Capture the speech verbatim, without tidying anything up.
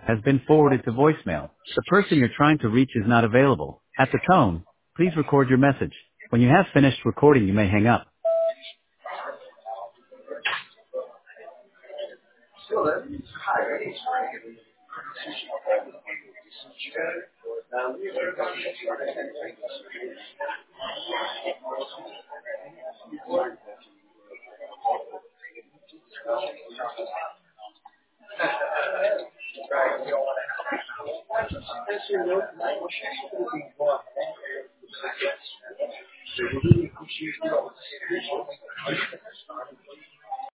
has been forwarded to voicemail. The person you're trying to reach is not available. At the tone, please record your message. When you have finished recording, you may hang up.